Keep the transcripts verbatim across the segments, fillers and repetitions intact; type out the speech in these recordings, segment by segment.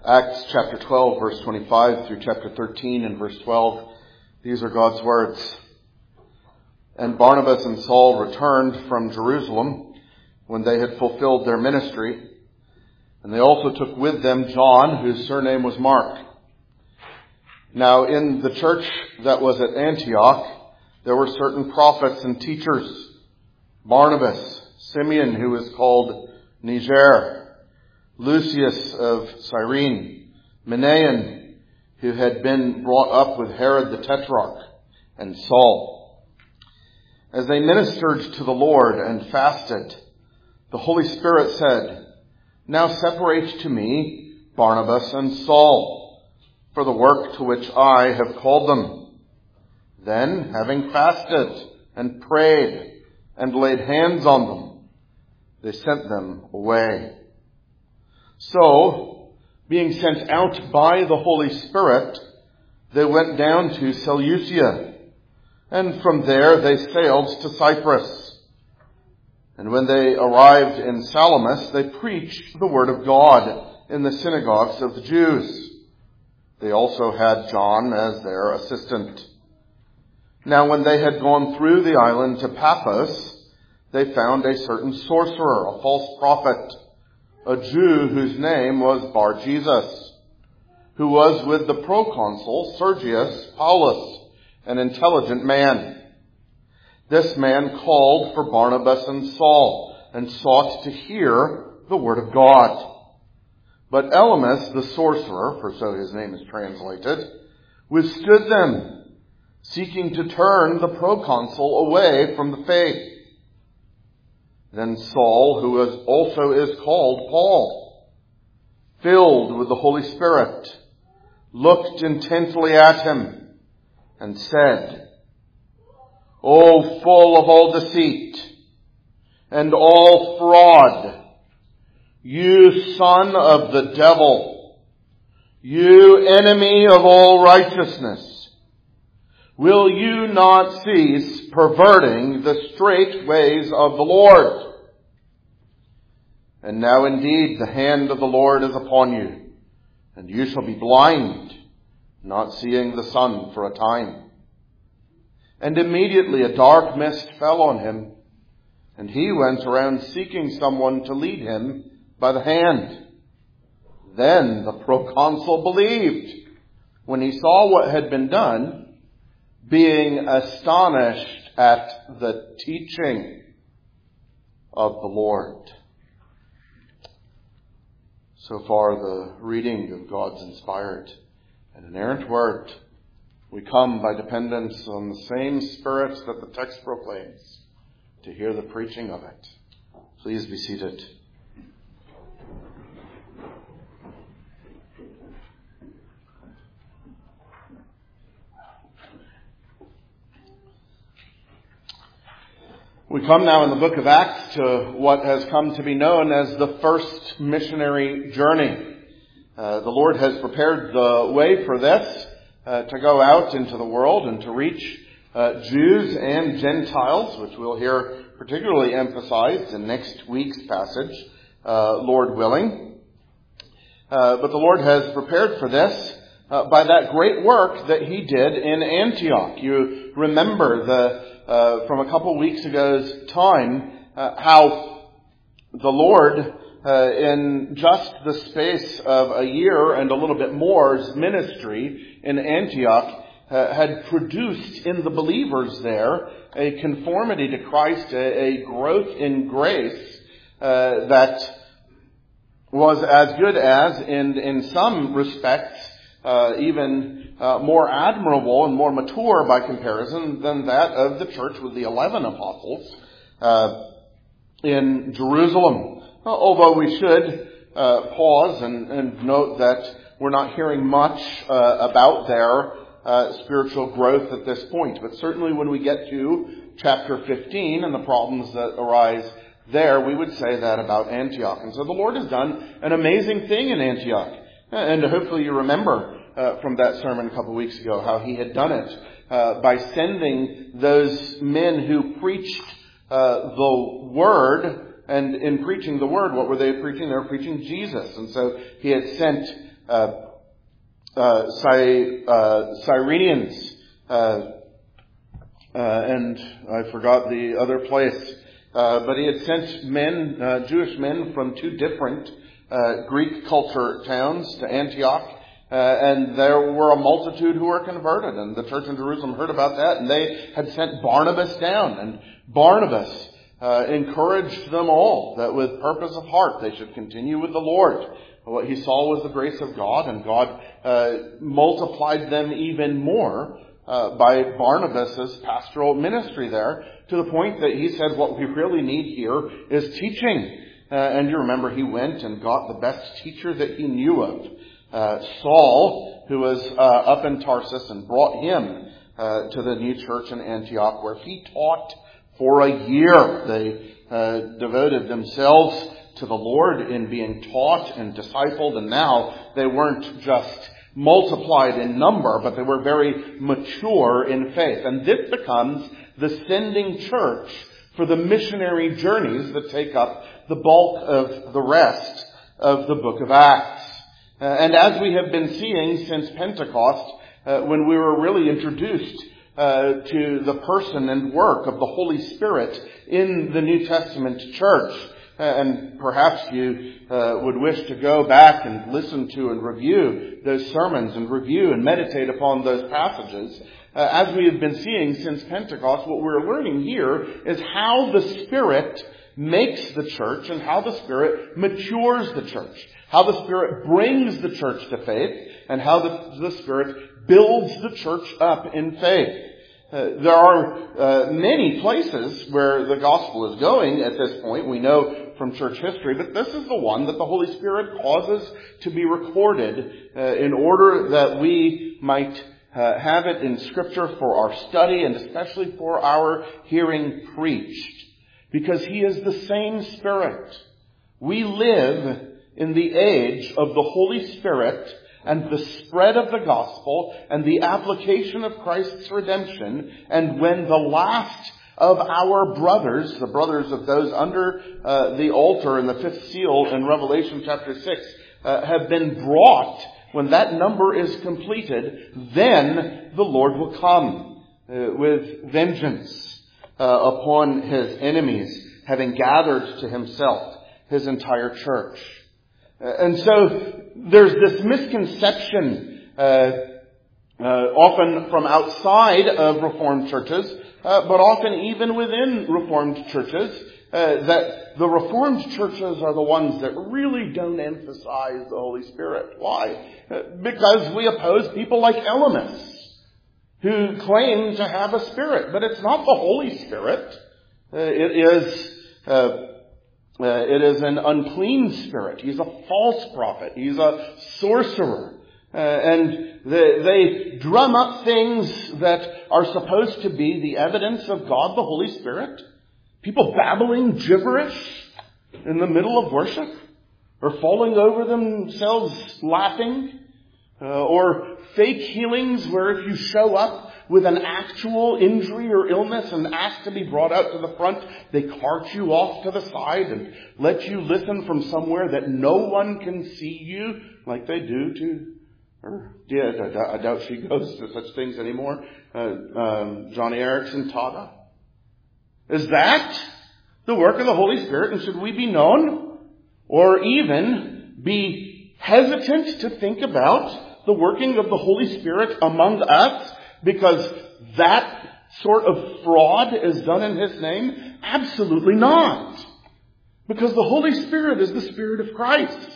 Acts chapter twelve, verse twenty-five through chapter thirteen and verse twelve. These are God's words. And Barnabas and Saul returned from Jerusalem when they had fulfilled their ministry. And they also took with them John, whose surname was Mark. Now in the church that was at Antioch, there were certain prophets and teachers. Barnabas, Simeon, who was called Niger, Lucius of Cyrene, Manaen, who had been brought up with Herod the Tetrarch, and Saul. As they ministered to the Lord and fasted, the Holy Spirit said, "Now separate to me Barnabas and Saul for the work to which I have called them." Then, having fasted and prayed and laid hands on them, they sent them away. So, being sent out by the Holy Spirit, they went down to Seleucia, and from there they sailed to Cyprus. And when they arrived in Salamis, they preached the word of God in the synagogues of the Jews. They also had John as their assistant. Now when they had gone through the island to Paphos, they found a certain sorcerer, a false prophet, a Jew whose name was Bar-Jesus, who was with the proconsul Sergius Paulus, an intelligent man. This man called for Barnabas and Saul and sought to hear the word of God. But Elymas, the sorcerer, for so his name is translated, withstood them, seeking to turn the proconsul away from the faith. Then Saul, who is also is called Paul, filled with the Holy Spirit, looked intently at him and said, "O full of all deceit and all fraud, you son of the devil, you enemy of all righteousness, will you not cease perverting the straight ways of the Lord? And now indeed the hand of the Lord is upon you, and you shall be blind, not seeing the sun for a time." And immediately a dark mist fell on him, and he went around seeking someone to lead him by the hand. Then the proconsul believed when he saw what had been done, being astonished at the teaching of the Lord. So far, the reading of God's inspired and inerrant word. We come by dependence on the same Spirit that the text proclaims to hear the preaching of it. Please be seated. We come now in the book of Acts to what has come to be known as the first missionary journey. Uh, the Lord has prepared the way for this, uh, to go out into the world and to reach uh, Jews and Gentiles, which we'll hear particularly emphasized in next week's passage, uh, Lord willing. Uh, but the Lord has prepared for this uh, by that great work that he did in Antioch. You remember the Uh, from a couple weeks ago's time, uh, how the Lord, uh, in just the space of a year and a little bit more's ministry in Antioch, uh, had produced in the believers there a conformity to Christ, a, a growth in grace uh, that was as good as, in, in some respects, uh, even Uh, more admirable and more mature by comparison than that of the church with the eleven apostles uh, in Jerusalem. Uh, although we should uh, pause and, and note that we're not hearing much uh, about their uh, spiritual growth at this point. But certainly when we get to chapter fifteen and the problems that arise there, we would say that about Antioch. And so the Lord has done an amazing thing in Antioch. And hopefully you remember Uh, from that sermon a couple of weeks ago, how he had done it uh, by sending those men who preached uh, the word And in preaching the word, what were they preaching? They were preaching Jesus. And so he had sent uh, uh, Cy, uh, Cyrenians, uh, uh, and I forgot the other place. Uh, but he had sent men, uh, Jewish men from two different uh, Greek culture towns to Antioch. Uh, and there were a multitude who were converted, and the church in Jerusalem heard about that, and they had sent Barnabas down, and Barnabas uh, encouraged them all that with purpose of heart they should continue with the Lord. What he saw was the grace of God, and God uh, multiplied them even more uh, by Barnabas' pastoral ministry there, to the point that he said what we really need here is teaching. Uh, and you remember he went and got the best teacher that he knew of. Uh, Saul, who was uh, up in Tarsus, and brought him uh, to the new church in Antioch, where he taught for a year. They uh, devoted themselves to the Lord in being taught and discipled, and now they weren't just multiplied in number, but they were very mature in faith. And this becomes the sending church for the missionary journeys that take up the bulk of the rest of the book of Acts. Uh, and as we have been seeing since Pentecost, uh, when we were really introduced uh, to the person and work of the Holy Spirit in the New Testament church, uh, and perhaps you uh, would wish to go back and listen to and review those sermons and review and meditate upon those passages, uh, as we have been seeing since Pentecost, what we're learning here is how the Spirit makes the church and how the Spirit matures the church. How the Spirit brings the church to faith, and how the, the Spirit builds the church up in faith. Uh, there are uh, many places where the gospel is going at this point. We know from church history, but this is the one that the Holy Spirit causes to be recorded uh, in order that we might uh, have it in Scripture for our study and especially for our hearing preached. Because He is the same Spirit. We live in the age of the Holy Spirit and the spread of the gospel and the application of Christ's redemption. And when the last of our brothers, the brothers of those under uh, the altar in the fifth seal in Revelation chapter six, uh, have been brought, when that number is completed, then the Lord will come uh, with vengeance uh, upon His enemies, having gathered to Himself His entire church. And so there's this misconception, uh, uh, often from outside of Reformed churches, uh, but often even within Reformed churches, uh, that the Reformed churches are the ones that really don't emphasize the Holy Spirit. Why? Uh, because we oppose people like Elymas, who claim to have a spirit, but it's not the Holy Spirit. Uh, it is... Uh, Uh, it is an unclean spirit. He's a false prophet. He's a sorcerer. Uh, and they, they drum up things that are supposed to be the evidence of God, the Holy Spirit. People babbling gibberish in the middle of worship, or falling over themselves laughing, uh, or fake healings where if you show up with an actual injury or illness and ask to be brought out to the front, they cart you off to the side and let you listen from somewhere that no one can see you, like they do to her. Yeah, I doubt she goes to such things anymore. Uh, um, Johnny Erickson Tada. Is that the work of the Holy Spirit, and should we be known or even be hesitant to think about the working of the Holy Spirit among us, because that sort of fraud is done in His name? Absolutely not. Because the Holy Spirit is the Spirit of Christ,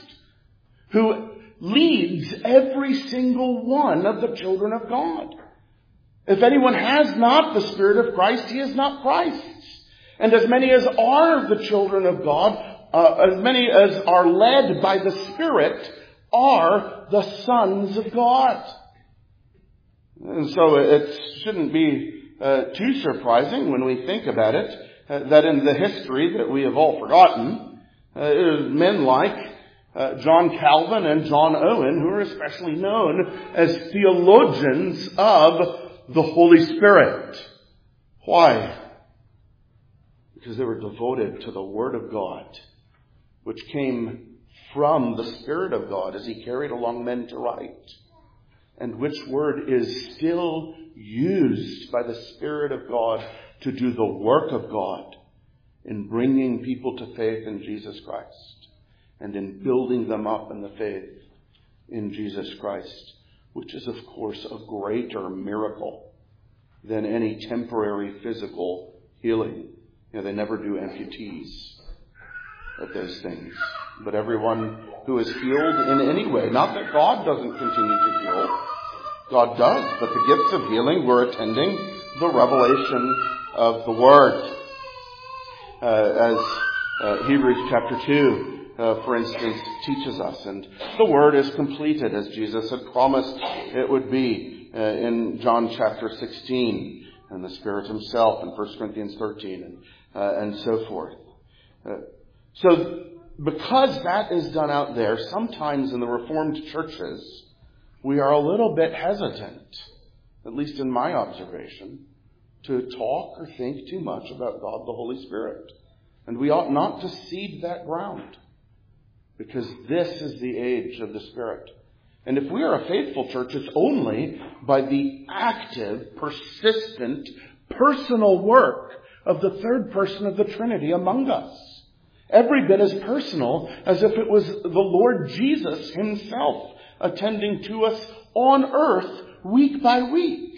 who leads every single one of the children of God. If anyone has not the Spirit of Christ, he is not Christ's. And as many as are the children of God, uh, as many as are led by the Spirit, are the sons of God. And so it shouldn't be uh, too surprising when we think about it, uh, that in the history that we have all forgotten, uh, it is men like uh, John Calvin and John Owen who are especially known as theologians of the Holy Spirit. Why? Because they were devoted to the Word of God, which came from the Spirit of God as he carried along men to write, and which word is still used by the Spirit of God to do the work of God in bringing people to faith in Jesus Christ and in building them up in the faith in Jesus Christ, which is, of course, a greater miracle than any temporary physical healing. You know, they never do amputees at those things. But everyone who is healed in any way, not that God doesn't continue to heal, God does, but the gifts of healing, we're attending the revelation of the Word. Uh, as uh, Hebrews chapter two, uh, for instance, teaches us. And the Word is completed as Jesus had promised it would be uh, in John chapter sixteen, and the Spirit himself in First Corinthians thirteen, and, uh, and so forth. Uh, so because that is done out there, sometimes in the Reformed churches, we are a little bit hesitant, at least in my observation, to talk or think too much about God the Holy Spirit. And we ought not to cede that ground, because this is the age of the Spirit. And if we are a faithful church, it's only by the active, persistent, personal work of the third person of the Trinity among us. Every bit as personal as if it was the Lord Jesus himself attending to us on earth week by week.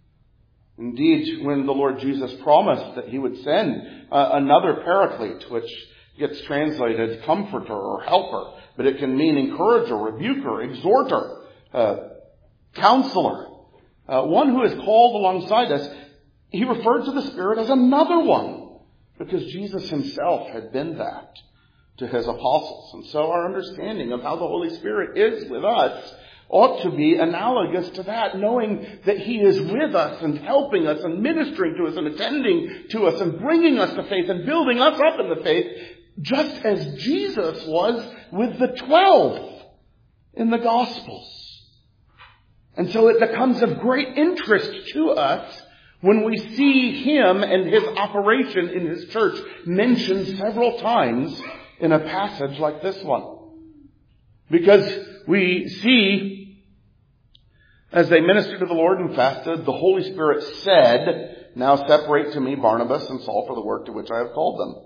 Indeed, when the Lord Jesus promised that he would send uh, another paraclete, which gets translated comforter or helper, but it can mean encourager, rebuker, exhorter, uh, counselor, uh, one who is called alongside us, he referred to the Spirit as another one, because Jesus himself had been that to his apostles. And so our understanding of how the Holy Spirit is with us ought to be analogous to that, knowing that he is with us and helping us and ministering to us and attending to us and bringing us to faith and building us up in the faith, just as Jesus was with the twelve in the Gospels. And so it becomes of great interest to us when we see him and his operation in his church mentioned several times in a passage like this one. Because we see, as they ministered to the Lord and fasted, the Holy Spirit said, "Now separate to me Barnabas and Saul for the work to which I have called them."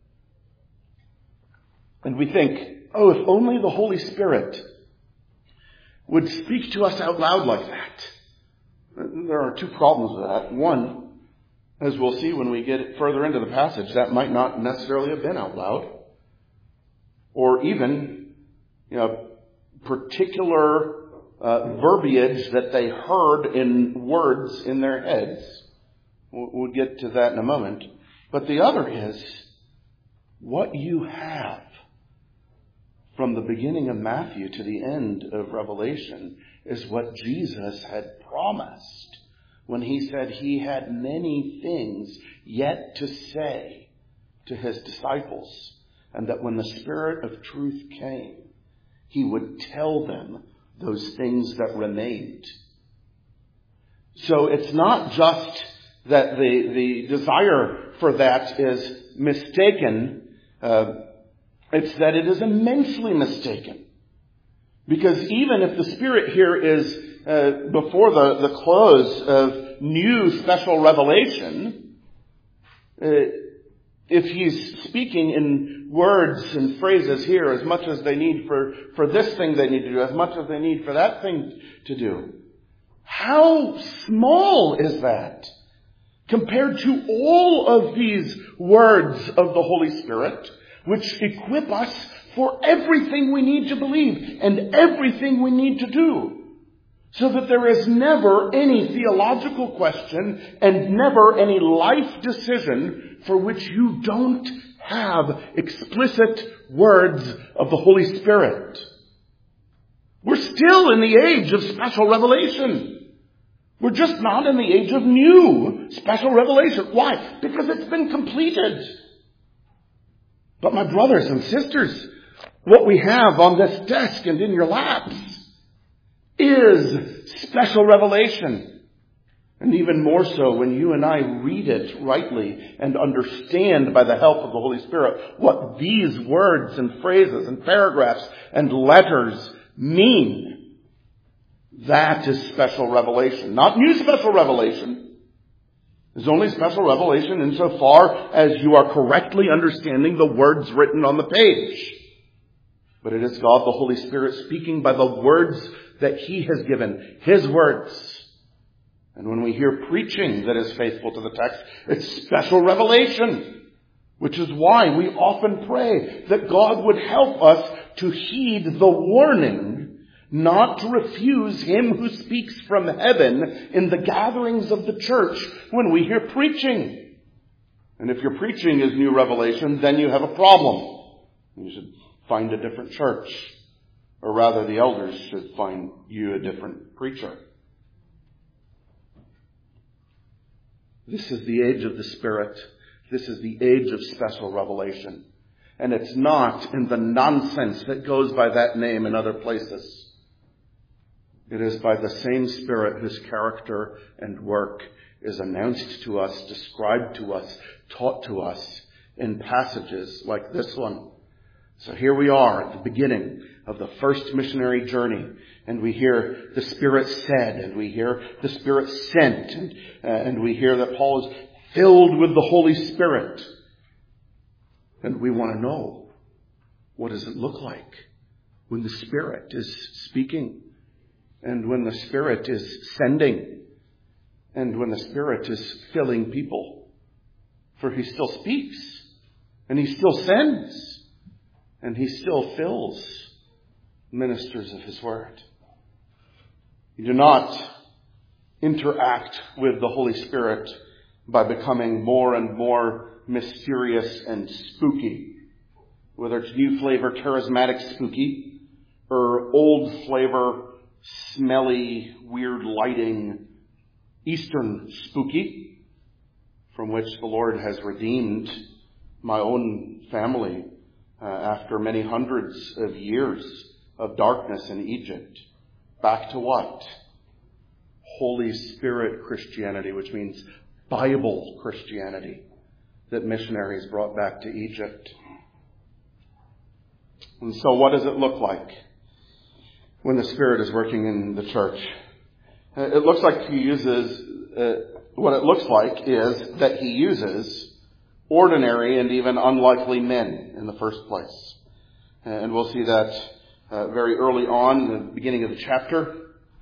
And we think, oh, if only the Holy Spirit would speak to us out loud like that. There are two problems with that. One, as we'll see when we get further into the passage, that might not necessarily have been out loud. Or even, you know, particular uh, verbiage that they heard in words in their heads. We'll get to that in a moment. But the other is, what you have from the beginning of Matthew to the end of Revelation is what Jesus had promised when he said he had many things yet to say to his disciples, and that when the Spirit of truth came, he would tell them those things that remained. So it's not just that the, the desire for that is mistaken, uh, it's that it is immensely mistaken. Because even if the Spirit here is uh, before the, the close of new special revelation, uh, if he's speaking in words and phrases here as much as they need for, for this thing they need to do, as much as they need for that thing to do, how small is that compared to all of these words of the Holy Spirit, which equip us for everything we need to believe and everything we need to do, so that there is never any theological question and never any life decision for which you don't have explicit words of the Holy Spirit. We're still in the age of special revelation. We're just not in the age of new special revelation. Why? Because it's been completed. But my brothers and sisters, what we have on this desk and in your laps is special revelation. And even more so when you and I read it rightly and understand by the help of the Holy Spirit what these words and phrases and paragraphs and letters mean. That is special revelation. Not new special revelation. It's only special revelation insofar as you are correctly understanding the words written on the page. But it is God the Holy Spirit speaking by the words that He has given. His words. And when we hear preaching that is faithful to the text, it's special revelation. Which is why we often pray that God would help us to heed the warning not to refuse Him who speaks from heaven in the gatherings of the church when we hear preaching. And if your preaching is new revelation, then you have a problem. You should find a different church. Or rather, the elders should find you a different preacher. This is the age of the Spirit. This is the age of special revelation. And it's not in the nonsense that goes by that name in other places. It is by the same Spirit whose character and work is announced to us, described to us, taught to us in passages like this one. So here we are at the beginning of the first missionary journey, and we hear the Spirit said, and we hear the Spirit sent, and, uh, and we hear that Paul is filled with the Holy Spirit. And we want to know, what does it look like when the Spirit is speaking, and when the Spirit is sending, and when the Spirit is filling people? For He still speaks, and He still sends, and He still fills ministers of His Word. You do not interact with the Holy Spirit by becoming more and more mysterious and spooky. Whether it's new flavor, charismatic spooky, or old flavor, smelly, weird lighting, Eastern spooky, from which the Lord has redeemed my own family uh, after many hundreds of years of darkness in Egypt. Back to what? Holy Spirit Christianity, which means Bible Christianity, that missionaries brought back to Egypt. And so what does it look like when the Spirit is working in the church? It looks like He uses, uh, what it looks like is that He uses ordinary and even unlikely men in the first place. And we'll see that uh, very early on in the beginning of the chapter.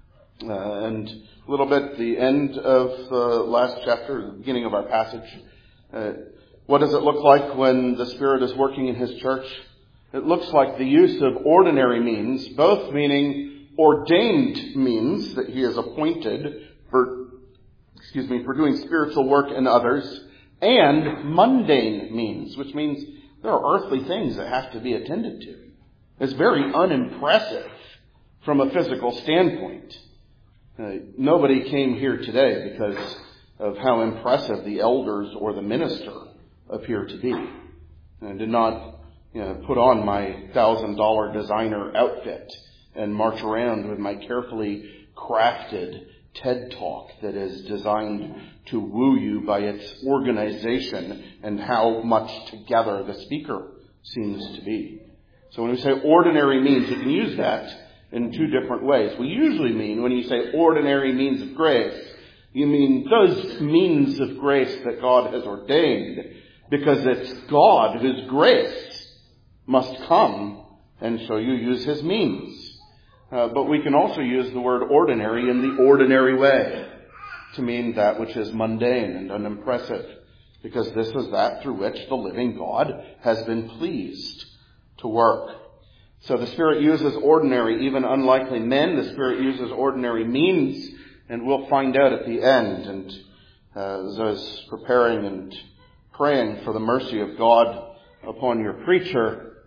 Uh, and a little bit the end of the last chapter, the beginning of our passage. Uh, what does it look like when the Spirit is working in His church? It looks like the use of ordinary means, both meaning ordained means that He has appointed for, excuse me, for doing spiritual work in others, and mundane means, which means there are earthly things that have to be attended to. It's very unimpressive from a physical standpoint. Uh, nobody came here today because of how impressive the elders or the minister appear to be. I did not you know, put on my thousand dollar designer outfit and march around with my carefully crafted TED Talk that is designed to woo you by its organization and how much together the speaker seems to be. So when we say ordinary means, you can use that in two different ways. We usually mean, when you say ordinary means of grace, you mean those means of grace that God has ordained, because it's God whose grace must come, and so you use His means. Uh, but we can also use the word ordinary in the ordinary way to mean that which is mundane and unimpressive, because this is that through which the living God has been pleased to work. So the Spirit uses ordinary, even unlikely men. The Spirit uses ordinary means, and we'll find out at the end. And uh, as I was preparing and praying for the mercy of God upon your preacher,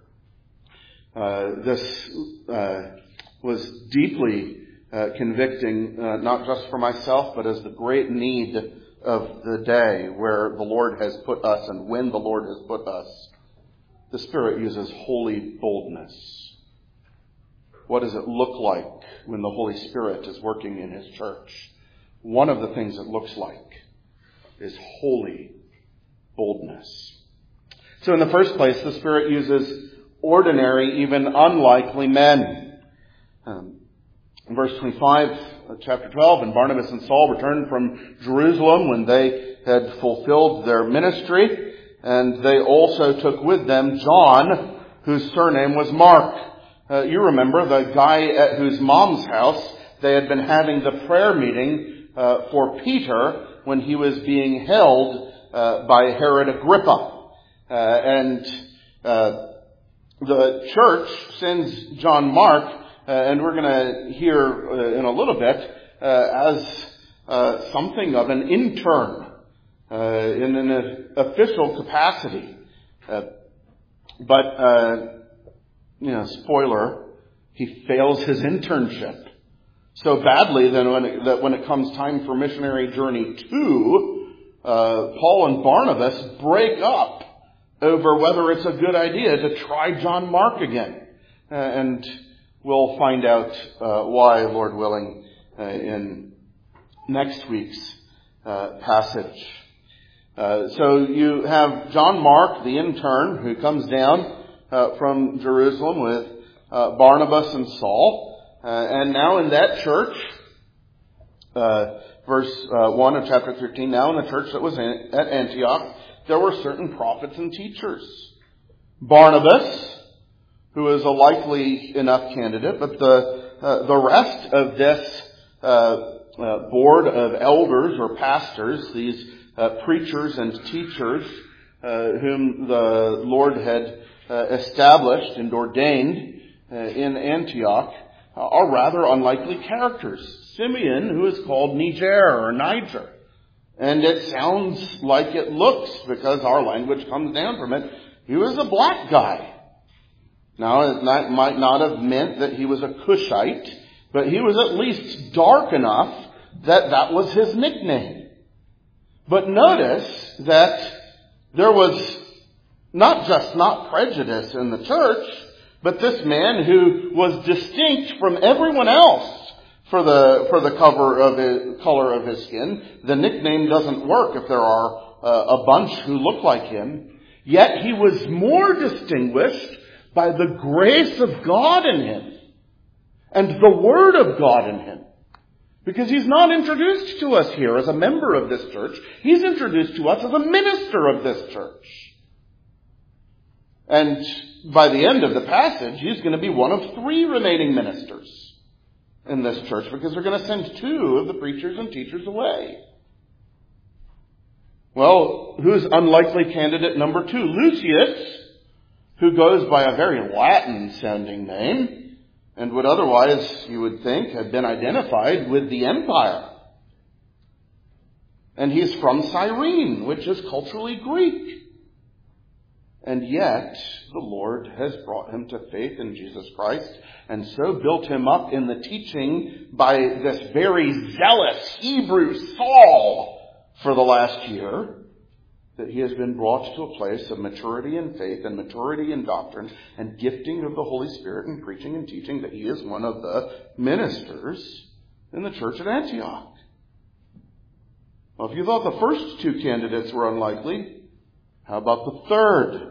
uh, this uh, was deeply uh, convicting, uh, not just for myself, but as the great need of the day where the Lord has put us and when the Lord has put us. The Spirit uses holy boldness. What does it look like when the Holy Spirit is working in His church? one of the things it looks like is holy boldness. So in the first place, the Spirit uses ordinary, even unlikely men. Um, in verse twenty-five of chapter twelve, and Barnabas and Saul returned from Jerusalem when they had fulfilled their ministry, and they also took with them John, whose surname was Mark. Uh, you remember the guy at whose mom's house they had been having the prayer meeting uh, for Peter when he was being held uh, by Herod Agrippa. Uh, and uh, the church sends John Mark, uh, and we're going to hear uh, in a little bit, uh, as uh, something of an intern uh, in an official capacity. Uh, but, uh, you know, spoiler, he fails his internship so badly that when it, that when it comes time for missionary journey two, uh, Paul and Barnabas break up over whether it's a good idea to try John Mark again. Uh, and we'll find out uh, why, Lord willing, uh, in next week's uh, passage. Uh, so you have John Mark, the intern, who comes down uh, from Jerusalem with uh, Barnabas and Saul. Uh, and now in that church, uh, verse uh, one of chapter thirteen, now in the church that was in, at Antioch, there were certain prophets and teachers. Barnabas, who is a likely enough candidate, but the uh, the rest of this uh, uh, board of elders or pastors, these uh, preachers and teachers uh, whom the Lord had uh, established and ordained uh, in Antioch, uh, are rather unlikely characters. Simeon, who is called Niger or Niger. And it sounds like it looks, because our language comes down from it, he was a black guy. Now, that might not have meant that he was a Cushite, but he was at least dark enough that that was his nickname. But notice that there was not just not prejudice in the church, but this man who was distinct from everyone else for the for the cover of his, color of his skin. The nickname doesn't work if there are uh, a bunch who look like him. Yet he was more distinguished by the grace of God in him and the Word of God in him. Because he's not introduced to us here as a member of this church. He's introduced to us as a minister of this church. And by the end of the passage, he's going to be one of three remaining ministers in this church, because they're going to send two of the preachers and teachers away. Well, who's unlikely candidate number two? Lucius, who goes by a very Latin-sounding name, and would otherwise, you would think, have been identified with the empire. And he's from Cyrene, which is culturally Greek. And yet, the Lord has brought him to faith in Jesus Christ, and so built him up in the teaching by this very zealous Hebrew Saul for the last year, that he has been brought to a place of maturity in faith and maturity in doctrine and gifting of the Holy Spirit and preaching and teaching, that he is one of the ministers in the church at Antioch. Well, if you thought the first two candidates were unlikely, how about the third?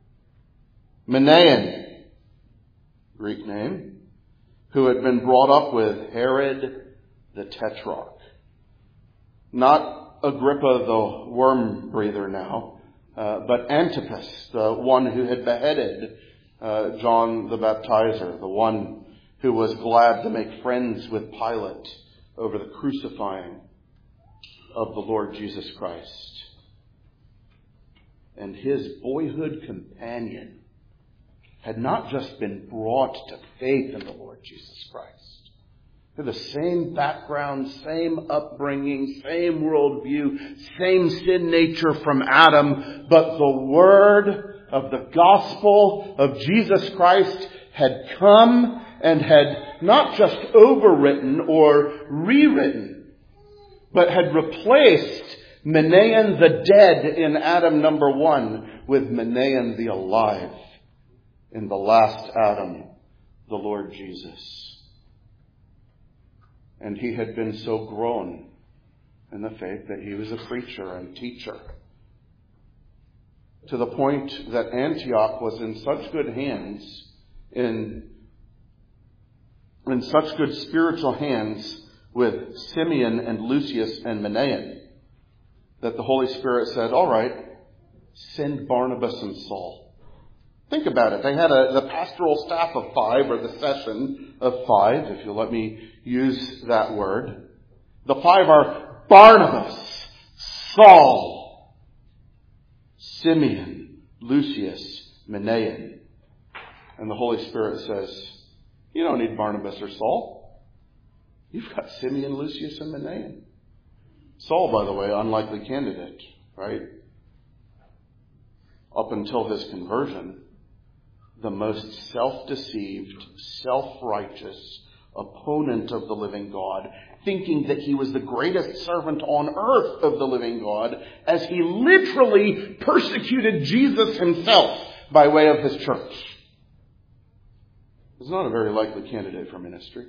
Manaen, Greek name, who had been brought up with Herod the Tetrarch. Not Agrippa the worm breather now, uh, but Antipas, the one who had beheaded uh, John the Baptizer, the one who was glad to make friends with Pilate over the crucifying of the Lord Jesus Christ. And his boyhood companion had not just been brought to faith in the Lord Jesus Christ. They're the same background, same upbringing, same worldview, same sin nature from Adam, but the word of the gospel of Jesus Christ had come and had not just overwritten or rewritten, but had replaced Manaen the dead in Adam number one with Manaen the alive in the last Adam, the Lord Jesus. And he had been so grown in the faith that he was a preacher and teacher. To the point that Antioch was in such good hands, in, in such good spiritual hands with Simeon and Lucius and Manaen, that the Holy Spirit said, all right, send Barnabas and Saul. Think about it. They had a, the pastoral staff of five, or the session of five, if you'll let me use that word. The five are Barnabas, Saul, Simeon, Lucius, Manaen. And the Holy Spirit says, you don't need Barnabas or Saul. You've got Simeon, Lucius, and Manaen. Saul, by the way, unlikely candidate, right? Up until his conversion, the most self-deceived, self-righteous opponent of the living God, thinking that he was the greatest servant on earth of the living God, as he literally persecuted Jesus himself by way of his church. He's not a very likely candidate for ministry.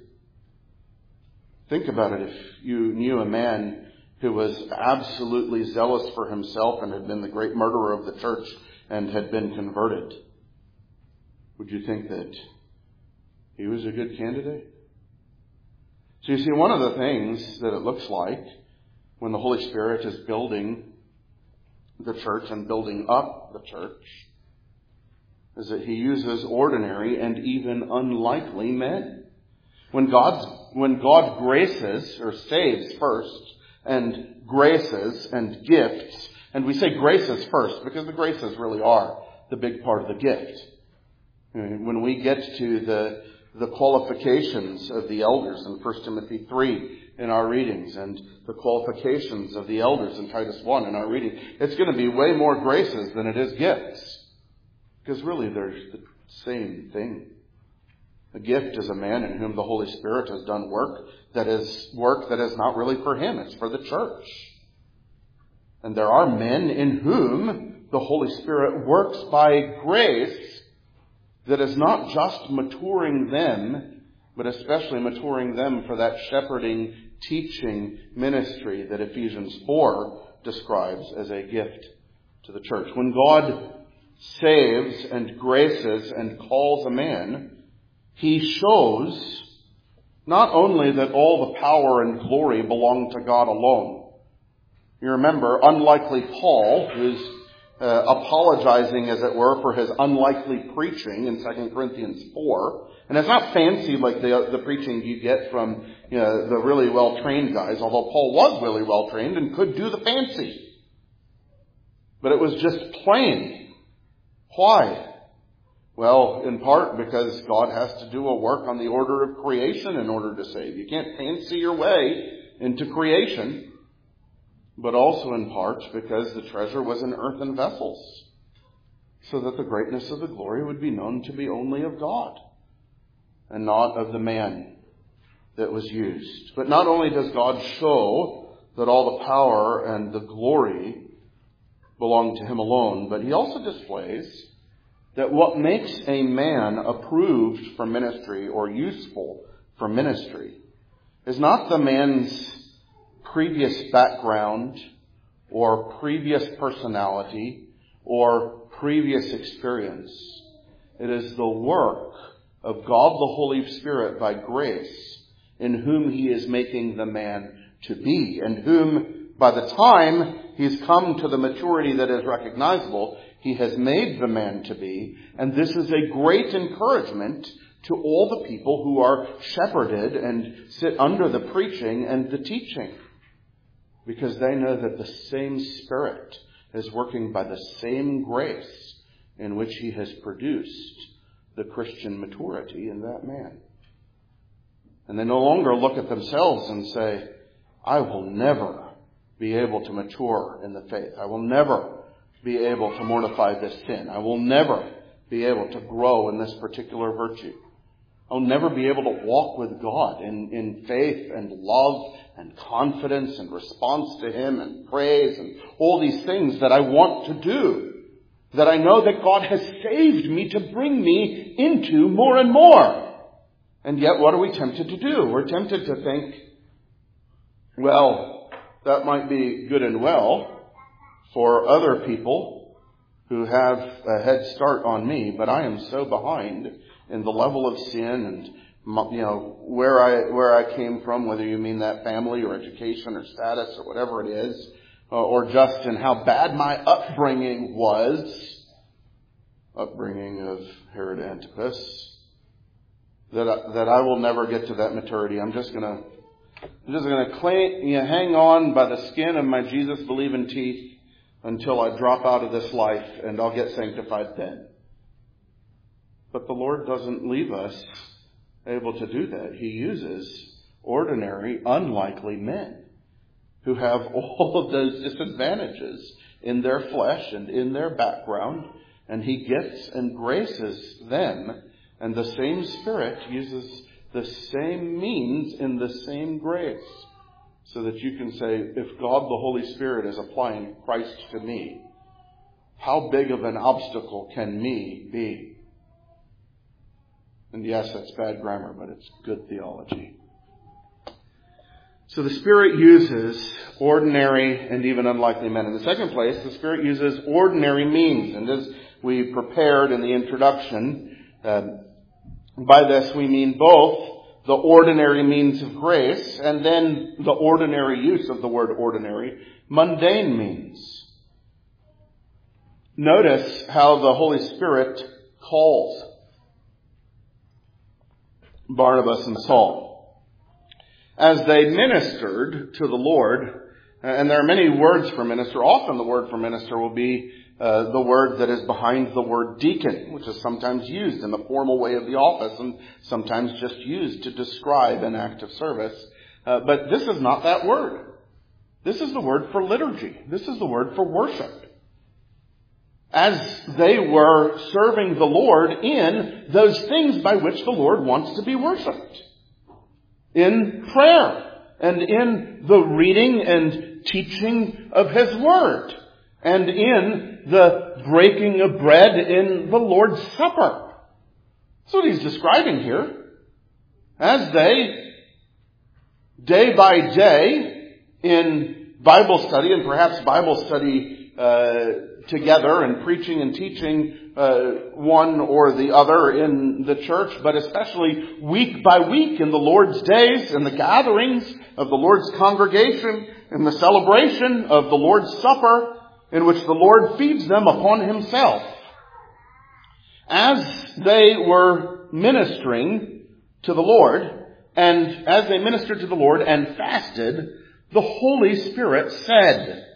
Think about it. If you knew a man who was absolutely zealous for himself and had been the great murderer of the church and had been converted, would you think that he was a good candidate? So you see, one of the things that it looks like when the Holy Spirit is building the church and building up the church is that he uses ordinary and even unlikely men. When God's, when God graces or saves first, and graces and gifts, and we say graces first because the graces really are the big part of the gift. When we get to the the qualifications of the elders in First Timothy three in our readings, and the qualifications of the elders in Titus one in our reading, it's going to be way more graces than it is gifts. Because really they're the same thing. A gift is a man in whom the Holy Spirit has done work that is work that is not really for him, it's for the church. And there are men in whom the Holy Spirit works by grace that is not just maturing them, but especially maturing them for that shepherding, teaching ministry that Ephesians four describes as a gift to the church. When God saves and graces and calls a man, he shows not only that all the power and glory belong to God alone. You remember, unlikely Paul, who's uh, apologizing, as it were, for his unlikely preaching in Second Corinthians four. And it's not fancy like the, the preaching you get from you know, the really well-trained guys, although Paul was really well-trained and could do the fancy. But it was just plain. Why? Well, in part because God has to do a work on the order of creation in order to save. You can't fancy your way into creation. But also in part because the treasure was in earthen vessels, so that the greatness of the glory would be known to be only of God and not of the man that was used. But not only does God show that all the power and the glory belong to him alone, but he also displays that what makes a man approved for ministry or useful for ministry is not the man's previous background or previous personality or previous experience. It is the work of God the Holy Spirit by grace in whom he is making the man to be, and whom by the time he's come to the maturity that is recognizable, he has made the man to be. And this is a great encouragement to all the people who are shepherded and sit under the preaching and the teaching, because they know that the same Spirit is working by the same grace in which he has produced the Christian maturity in that man. And they no longer look at themselves and say, I will never be able to mature in the faith. I will never be able to mortify this sin. I will never be able to grow in this particular virtue. I'll never be able to walk with God in, in faith and love and confidence and response to him and praise and all these things that I want to do, that I know that God has saved me to bring me into more and more. And yet what are we tempted to do? We're tempted to think, well, that might be good and well for other people who have a head start on me, but I am so behind in the level of sin and, you know, where I where I came from, whether you mean that family or education or status or whatever it is, uh, or just in how bad my upbringing was, upbringing of Herod Antipas, that I, that I will never get to that maturity. I'm just gonna I'm just gonna cling, you know, hang on by the skin of my Jesus believing teeth until I drop out of this life, and I'll get sanctified then. But the Lord doesn't leave us able to do that. He uses ordinary, unlikely men who have all of those disadvantages in their flesh and in their background, and He gifts and graces them, and the same Spirit uses the same means in the same grace, so that you can say, if God the Holy Spirit is applying Christ to me, how big of an obstacle can me be? And yes, that's bad grammar, but it's good theology. So the Spirit uses ordinary and even unlikely men. In the second place, the Spirit uses ordinary means. And as we prepared in the introduction, uh, by this we mean both the ordinary means of grace, and then the ordinary use of the word ordinary, mundane means. Notice how the Holy Spirit calls Barnabas and Saul. As they ministered to the Lord, and there are many words for minister, often the word for minister will be Uh, the word that is behind the word deacon, which is sometimes used in the formal way of the office and sometimes just used to describe an act of service. Uh, but this is not that word. This is the word for liturgy. This is the word for worship. As they were serving the Lord in those things by which the Lord wants to be worshipped. In prayer and in the reading and teaching of His Word. And in the breaking of bread in the Lord's Supper. That's what he's describing here. As they, day by day, in Bible study, and perhaps Bible study uh, together, and preaching and teaching uh, one or the other in the church, but especially week by week in the Lord's days, and the gatherings of the Lord's congregation, and the celebration of the Lord's Supper, in which the Lord feeds them upon Himself. As they were ministering to the Lord, and as they ministered to the Lord and fasted, the Holy Spirit said.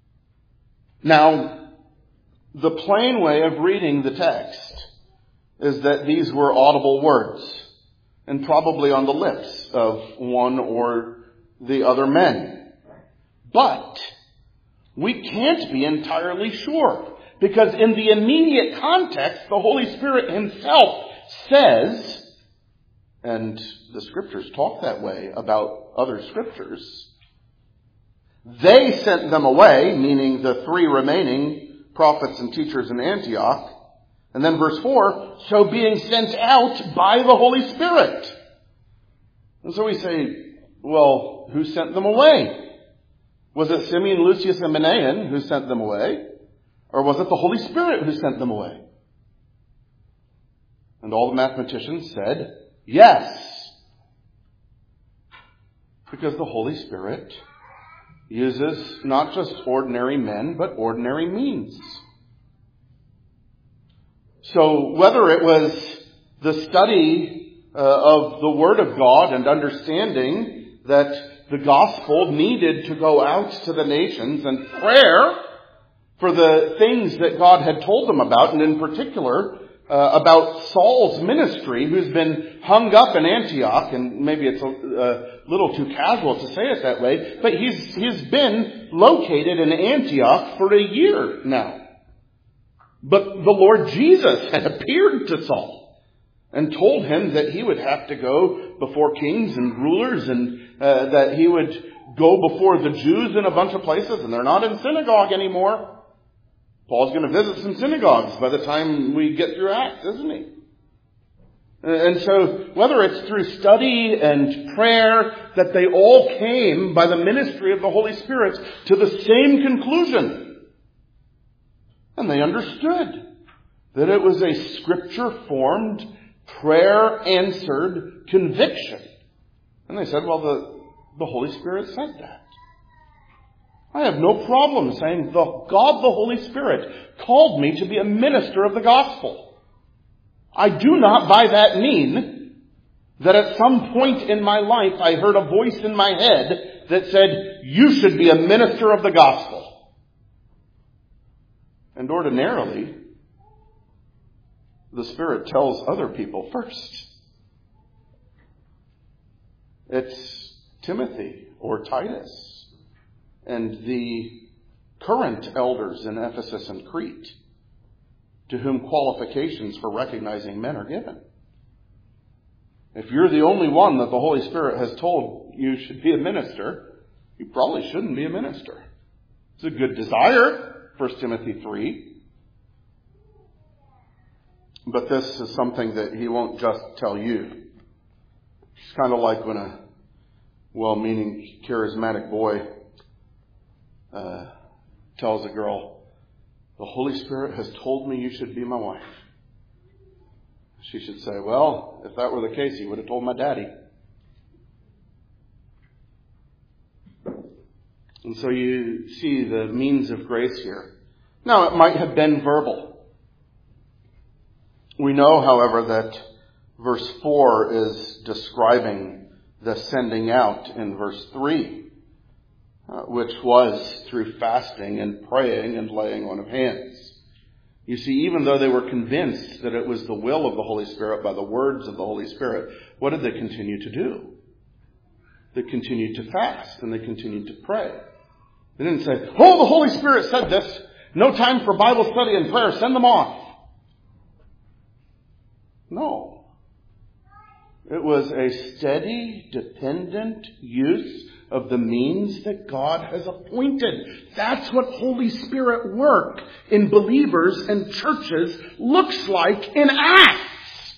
Now, the plain way of reading the text is that these were audible words, and probably on the lips of one or the other men. But we can't be entirely sure, because in the immediate context, the Holy Spirit Himself says, and the Scriptures talk that way about other Scriptures, they sent them away, meaning the three remaining prophets and teachers in Antioch. And then verse four, so being sent out by the Holy Spirit. And so we say, well, who sent them away? Was it Simeon, Lucius, and Manaen who sent them away? Or was it the Holy Spirit who sent them away? And all the mathematicians said, yes. Because the Holy Spirit uses not just ordinary men, but ordinary means. So whether it was the study uh, of the Word of God and understanding that the gospel needed to go out to the nations, and prayer for the things that God had told them about, and in particular uh, about Saul's ministry, who's been hung up in Antioch, and maybe it's a, a little too casual to say it that way, but he's he's been located in Antioch for a year now. But the Lord Jesus had appeared to Saul and told him that he would have to go before kings and rulers, and uh, that he would go before the Jews in a bunch of places, and they're not in synagogue anymore. Paul's going to visit some synagogues by the time we get through Acts, isn't he? And so, whether it's through study and prayer, that they all came by the ministry of the Holy Spirit to the same conclusion. And they understood that it was a Scripture-formed, prayer-answered conviction. And they said, well, the, the Holy Spirit said that. I have no problem saying the God, the Holy Spirit, called me to be a minister of the gospel. I do not by that mean that at some point in my life I heard a voice in my head that said, you should be a minister of the gospel. And ordinarily, the Spirit tells other people first. It's Timothy or Titus and the current elders in Ephesus and Crete to whom qualifications for recognizing men are given. If you're the only one that the Holy Spirit has told you should be a minister, you probably shouldn't be a minister. It's a good desire, First Timothy three. But this is something that he won't just tell you. It's kind of like when a well-meaning, charismatic boy uh, tells a girl, the Holy Spirit has told me you should be my wife. She should say, well, if that were the case, he would have told my daddy. And so you see the means of grace here. Now, it might have been verbal. We know, however, that verse four is describing the sending out in verse three. Uh, which was through fasting and praying and laying on of hands. You see, even though they were convinced that it was the will of the Holy Spirit by the words of the Holy Spirit, what did they continue to do? They continued to fast and they continued to pray. They didn't say, oh, the Holy Spirit said this. No time for Bible study and prayer. Send them off. No. It was a steady, dependent use of the means that God has appointed. That's what Holy Spirit work in believers and churches looks like in Acts.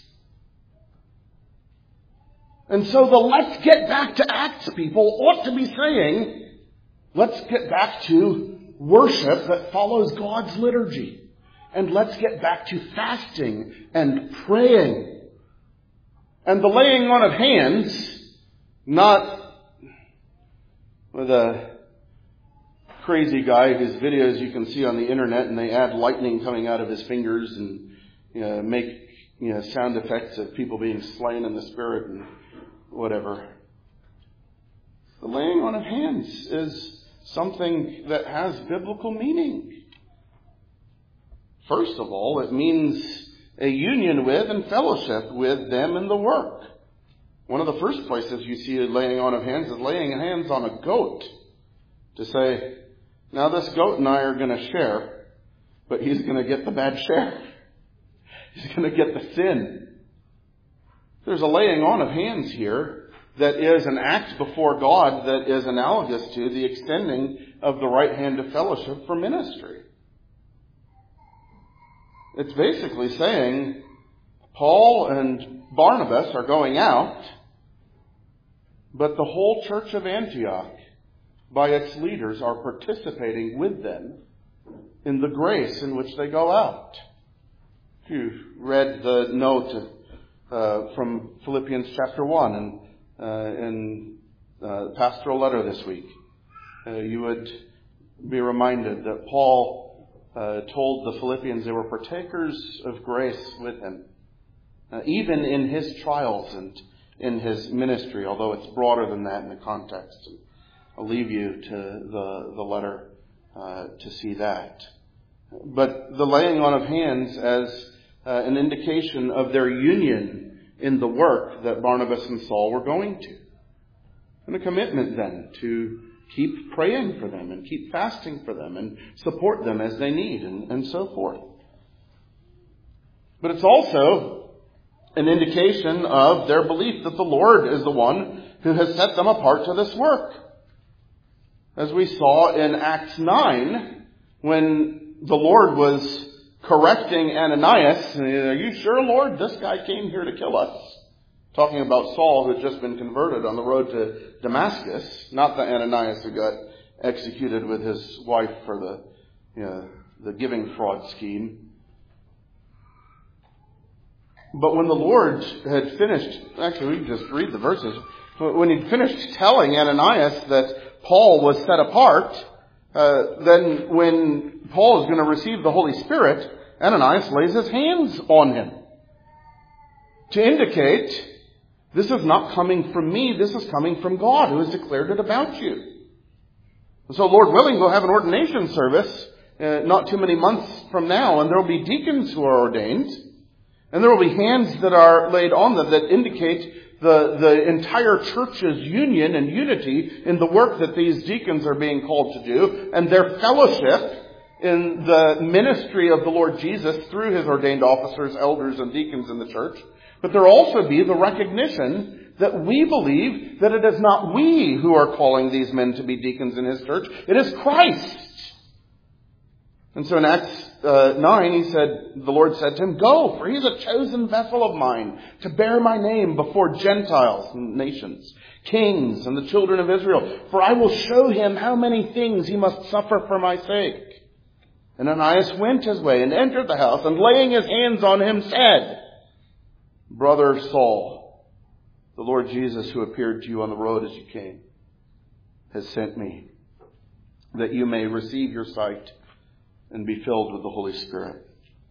And so the let's get back to Acts people ought to be saying, let's get back to worship that follows God's liturgy. And let's get back to fasting and praying. And the laying on of hands, not with a crazy guy whose videos you can see on the internet and they add lightning coming out of his fingers and you know, make you know, sound effects of people being slain in the Spirit and whatever. The laying on of hands is something that has biblical meaning. First of all, it means a union with and fellowship with them in the work. One of the first places you see laying on of hands is laying hands on a goat to say, now this goat and I are going to share, but he's going to get the bad share. He's going to get the sin. There's a laying on of hands here that is an act before God that is analogous to the extending of the right hand of fellowship for ministry. It's basically saying Paul and Barnabas are going out, but the whole church of Antioch, by its leaders, are participating with them in the grace in which they go out. If you read the note uh, from Philippians chapter one and uh, in uh, the pastoral letter this week, uh, you would be reminded that Paul uh, told the Philippians they were partakers of grace with him, uh, even in his trials and in his ministry, although it's broader than that in the context. I'll leave you to the, the letter uh, to see that. But the laying on of hands as uh, an indication of their union in the work that Barnabas and Saul were going to. And a commitment then to keep praying for them and keep fasting for them and support them as they need and, and so forth. But it's also an indication of their belief that the Lord is the one who has set them apart to this work. As we saw in Acts nine, when the Lord was correcting Ananias. Are you sure, Lord? This guy came here to kill us. Talking about Saul, who had just been converted on the road to Damascus. Not the Ananias who got executed with his wife for the, you know, the giving fraud scheme. But when the Lord had finished, actually we can just read the verses. When he'd finished telling Ananias that Paul was set apart, uh, then when Paul is going to receive the Holy Spirit, Ananias lays his hands on him to indicate, this is not coming from me, this is coming from God who has declared it about you. So Lord willing, we'll have an ordination service uh, not too many months from now, and there will be deacons who are ordained, and there will be hands that are laid on them that indicate the, the entire church's union and unity in the work that these deacons are being called to do, and their fellowship in the ministry of the Lord Jesus through his ordained officers, elders, and deacons in the church. But there will also be the recognition that we believe that it is not we who are calling these men to be deacons in his church. It is Christ. And so in Acts uh, nine, he said, the Lord said to him, go, for he is a chosen vessel of mine to bear my name before Gentiles and nations, kings and the children of Israel. For I will show him how many things he must suffer for my sake. And Ananias went his way and entered the house, and laying his hands on him said, Brother Saul, the Lord Jesus, who appeared to you on the road as you came, has sent me, that you may receive your sight and be filled with the Holy Spirit.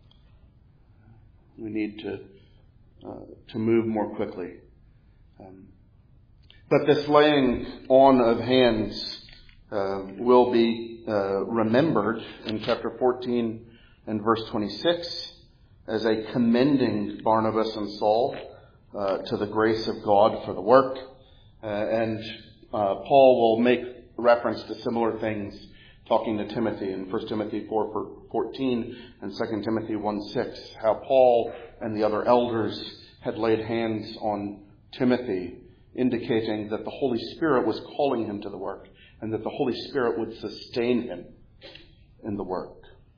We need to uh, to move more quickly. Um, but this laying on of hands uh, will be uh, remembered in chapter fourteen and verse twenty-six as a commending Barnabas and Saul uh, to the grace of God for the work. Uh, and uh, Paul will make reference to similar things talking to Timothy in First Timothy four fourteen and Second Timothy one six, how Paul and the other elders had laid hands on Timothy, indicating that the Holy Spirit was calling him to the work and that the Holy Spirit would sustain him in the work.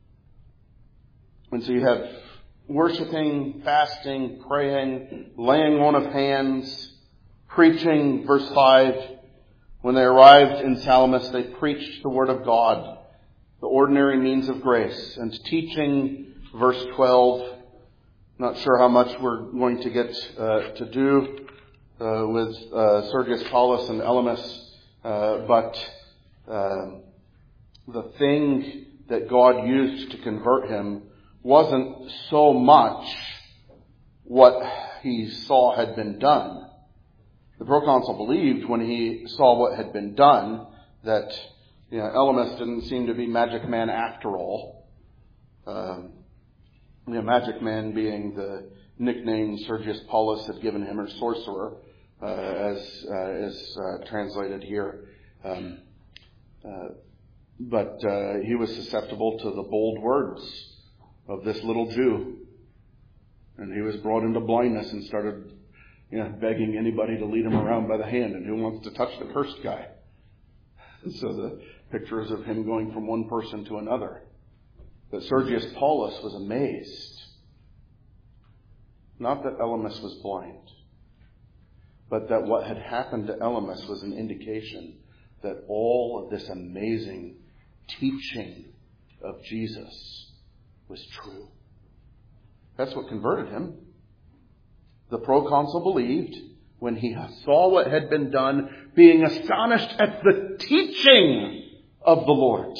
And so you have worshiping, fasting, praying, laying on of hands, preaching, verse five. When they arrived in Salamis, they preached the word of God, the ordinary means of grace, and teaching, verse twelve. Not sure how much we're going to get uh, to do uh, with uh, Sergius Paulus and Elymas, uh, but uh, the thing that God used to convert him wasn't so much what he saw had been done. The proconsul believed when he saw what had been done that, you know, Elymas didn't seem to be magic man after all. Um, you know, magic man being the nickname Sergius Paulus had given him, or sorcerer, uh, as uh, is uh, translated here. Um, uh, but uh, he was susceptible to the bold words of this little Jew, and he was brought into blindness and started, you know, begging anybody to lead him around by the hand, and who wants to touch the cursed guy? And so the pictures of him going from one person to another. But Sergius Paulus was amazed. Not that Elymas was blind, but that what had happened to Elymas was an indication that all of this amazing teaching of Jesus was true. That's what converted him. The proconsul believed when he saw what had been done, being astonished at the teaching of the Lord.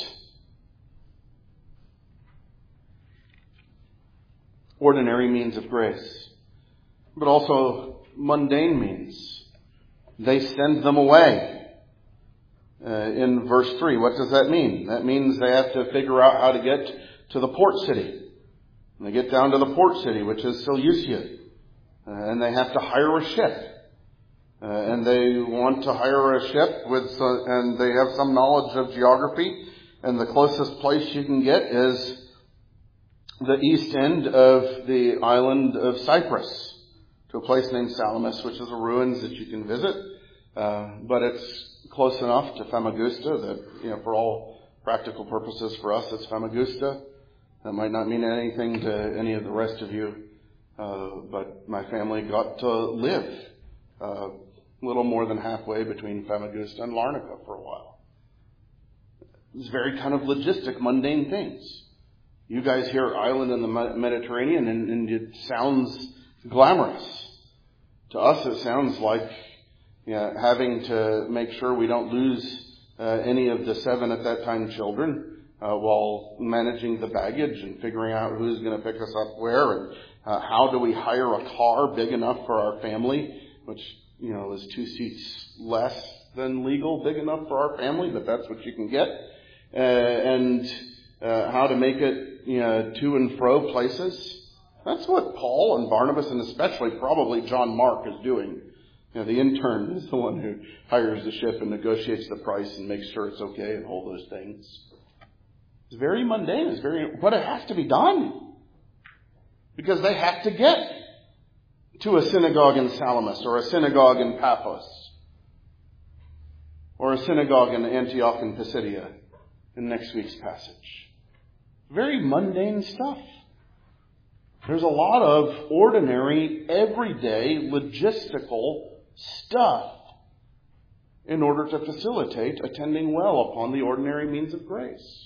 Ordinary means of grace, but also mundane means. They send them away. Uh, in verse three, what does that mean? That means they have to figure out how to get to the port city. And they get down to the port city, which is Seleucia. Uh, and they have to hire a ship. Uh, and they want to hire a ship with, uh, and they have some knowledge of geography. And the closest place you can get is the east end of the island of Cyprus, to a place named Salamis, which is a ruins that you can visit. Uh, but it's close enough to Famagusta that, you know, for all practical purposes for us, it's Famagusta. That might not mean anything to any of the rest of you, uh, but my family got to live uh, a little more than halfway between Famagusta and Larnaca for a while. It was very kind of logistic, mundane things. You guys hear island in the Mediterranean and, and it sounds glamorous. To us it sounds like you know, having to make sure we don't lose uh, any of the seven at that time children. Uh, while managing the baggage and figuring out who's going to pick us up where and uh, how do we hire a car big enough for our family, which, you know, is two seats less than legal, big enough for our family, but that's what you can get. Uh, and uh, how to make it, you know, to and fro places. That's what Paul and Barnabas and especially probably John Mark is doing. You know, the intern is the one who hires the ship and negotiates the price and makes sure it's okay and all those things. It's very mundane. It's very, but it has to be done. Because they have to get to a synagogue in Salamis or a synagogue in Paphos or a synagogue in Antioch in Pisidia in next week's passage. Very mundane stuff. There's a lot of ordinary, everyday, logistical stuff in order to facilitate attending well upon the ordinary means of grace.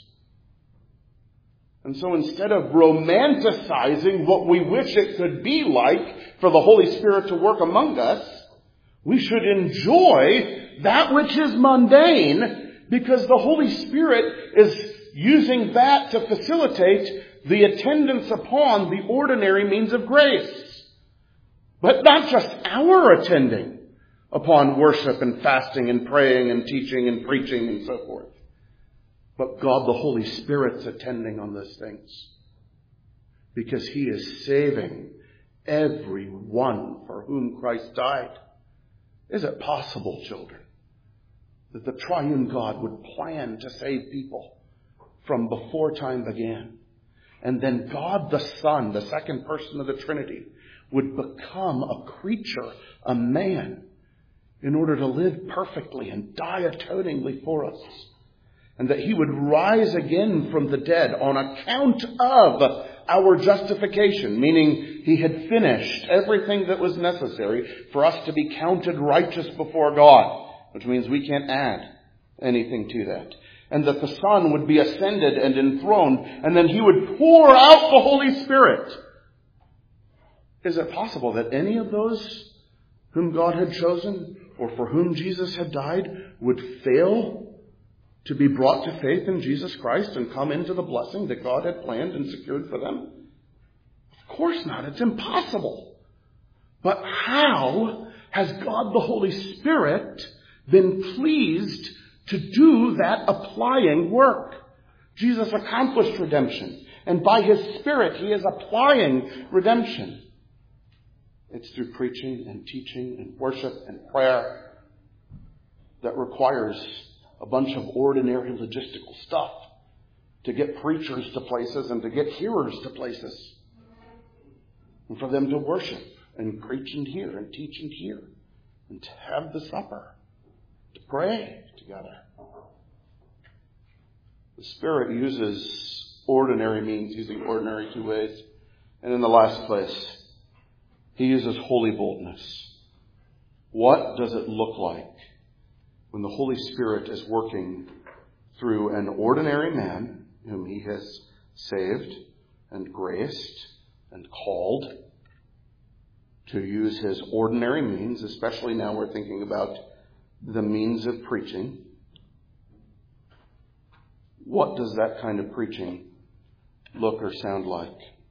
And so instead of romanticizing what we wish it could be like for the Holy Spirit to work among us, we should enjoy that which is mundane because the Holy Spirit is using that to facilitate the attendance upon the ordinary means of grace. But not just our attending upon worship and fasting and praying and teaching and preaching and so forth. But God the Holy Spirit's attending on those things. Because He is saving everyone for whom Christ died. Is it possible, children, that the triune God would plan to save people from before time began? And then God the Son, the second person of the Trinity, would become a creature, a man, in order to live perfectly and die atoningly for us. And that He would rise again from the dead on account of our justification, meaning He had finished everything that was necessary for us to be counted righteous before God, which means we can't add anything to that. And that the Son would be ascended and enthroned, and then He would pour out the Holy Spirit. Is it possible that any of those whom God had chosen, or for whom Jesus had died, would fail to be brought to faith in Jesus Christ and come into the blessing that God had planned and secured for them? Of course not. It's impossible. But how has God the Holy Spirit been pleased to do that applying work? Jesus accomplished redemption. And by His Spirit, He is applying redemption. It's through preaching and teaching and worship and prayer that requires a bunch of ordinary logistical stuff to get preachers to places and to get hearers to places. And for them to worship and preach and hear and teach and hear and to have the supper, to pray together. The Spirit uses ordinary means, using ordinary two ways. And in the last place, He uses holy boldness. What does it look like when the Holy Spirit is working through an ordinary man whom He has saved and graced and called to use His ordinary means, especially now we're thinking about the means of preaching? What does that kind of preaching look or sound like?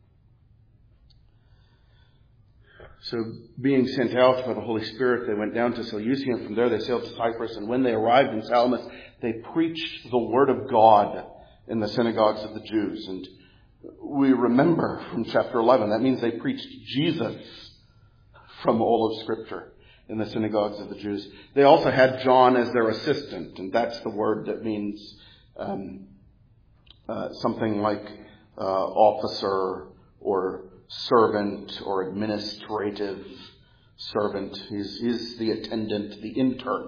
So being sent out by the Holy Spirit, they went down to Seleucia, and from there they sailed to Cyprus. And when they arrived in Salamis, they preached the word of God in the synagogues of the Jews. And we remember from chapter eleven, that means they preached Jesus from all of Scripture in the synagogues of the Jews. They also had John as their assistant, and that's the word that means um, uh, something like uh, officer or servant or administrative servant. He's, he's the attendant, the intern.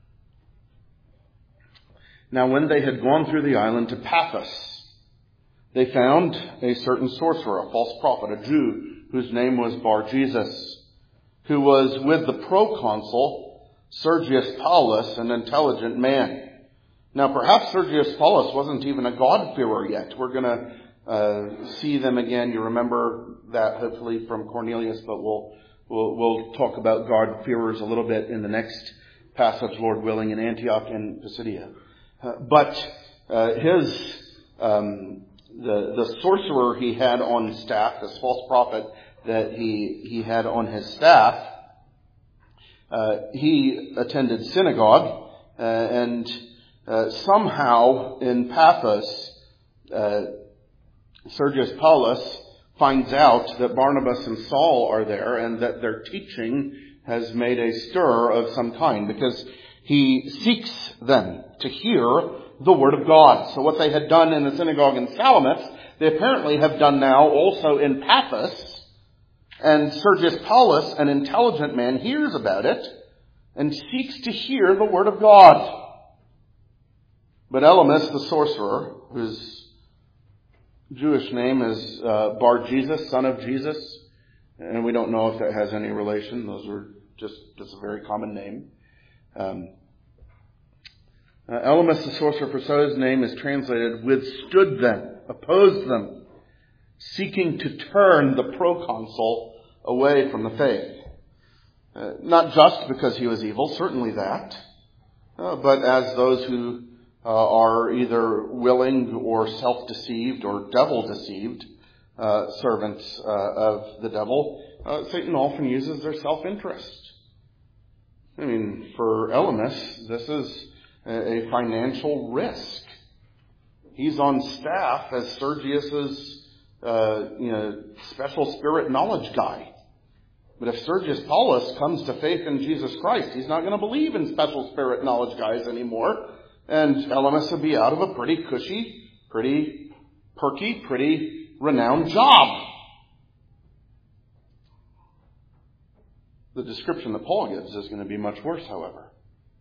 Now when they had gone through the island to Paphos, they found a certain sorcerer, a false prophet, a Jew, whose name was Bar-Jesus, who was with the proconsul Sergius Paulus, an intelligent man. Now, perhaps Sergius Paulus wasn't even a God-fearer yet. We're going to uh, see them again. You remember that hopefully from Cornelius, but we'll we'll, we'll talk about God-fearers a little bit in the next passage, Lord willing, in Antioch and Pisidia. Uh, but uh, his um, the the sorcerer he had on staff, this false prophet that he he had on his staff, uh, he attended synagogue uh, and. Uh, somehow in Paphos, uh, Sergius Paulus finds out that Barnabas and Saul are there and that their teaching has made a stir of some kind because he seeks them to hear the word of God. So what they had done in the synagogue in Salamis, they apparently have done now also in Paphos. And Sergius Paulus, an intelligent man, hears about it and seeks to hear the word of God. But Elymas, the sorcerer, whose Jewish name is uh, Bar-Jesus, son of Jesus, and we don't know if that has any relation. Those are just, just a very common name. Um, uh, Elymas, the sorcerer, for so his name is translated, withstood them, opposed them, seeking to turn the proconsul away from the faith. Uh, not just because he was evil, certainly that, uh, but as those who Uh, are either willing or self-deceived or devil-deceived uh, servants uh, of the devil, uh, Satan often uses their self-interest. I mean, for Elymas, this is a, a financial risk. He's on staff as Sergius's uh, you know, special spirit knowledge guy. But if Sergius Paulus comes to faith in Jesus Christ, he's not going to believe in special spirit knowledge guys anymore. And Elymas would be out of a pretty cushy, pretty perky, pretty renowned job. The description that Paul gives is going to be much worse, however.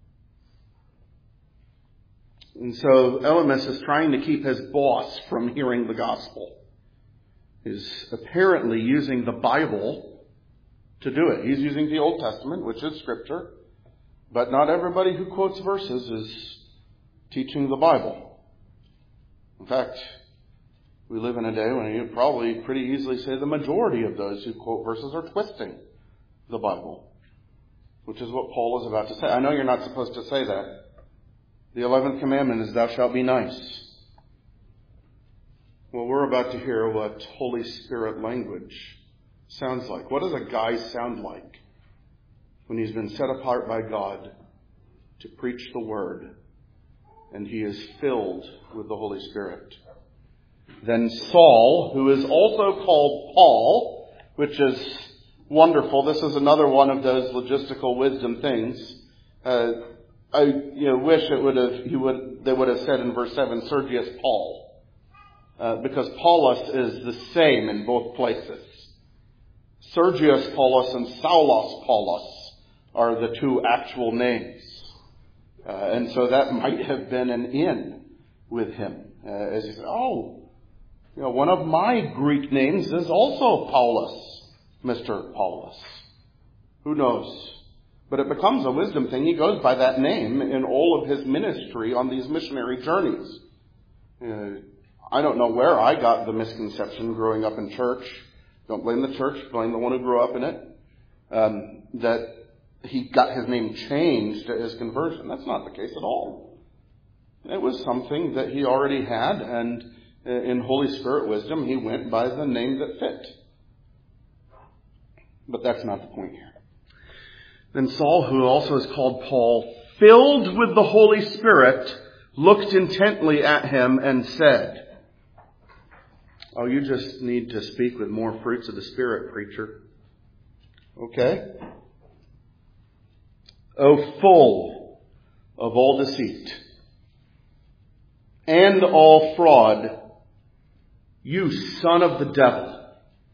And so Elymas is trying to keep his boss from hearing the gospel. He's apparently using the Bible to do it. He's using the Old Testament, which is Scripture. But not everybody who quotes verses is teaching the Bible. In fact, we live in a day when you probably pretty easily say the majority of those who quote verses are twisting the Bible, which is what Paul is about to say. I know you're not supposed to say that. The eleventh commandment is, thou shalt be nice. Well, we're about to hear what Holy Spirit language sounds like. What does a guy sound like when he's been set apart by God to preach the Word? And he is filled with the Holy Spirit. Then Saul, who is also called Paul, which is wonderful. This is another one of those logistical wisdom things. Uh, I you know, wish it would have he would they would have said in verse seven, Sergius Paul, uh, because Paulus is the same in both places. Sergius Paulus and Saulos Paulus are the two actual names. Uh, and so that might have been an in with him. Uh, as he said, oh, you know, one of my Greek names is also Paulus, Mister Paulus. Who knows? But it becomes a wisdom thing. He goes by that name in all of his ministry on these missionary journeys. Uh, I don't know where I got the misconception growing up in church. Don't blame the church, blame the one who grew up in it. Um, that he got his name changed at his conversion. That's not the case at all. It was something that he already had, and in Holy Spirit wisdom, he went by the name that fit. But that's not the point here. Then Saul, who also is called Paul, filled with the Holy Spirit, looked intently at him and said, oh, you just need to speak with more fruits of the Spirit, preacher. Okay. O full of all deceit and all fraud, you son of the devil.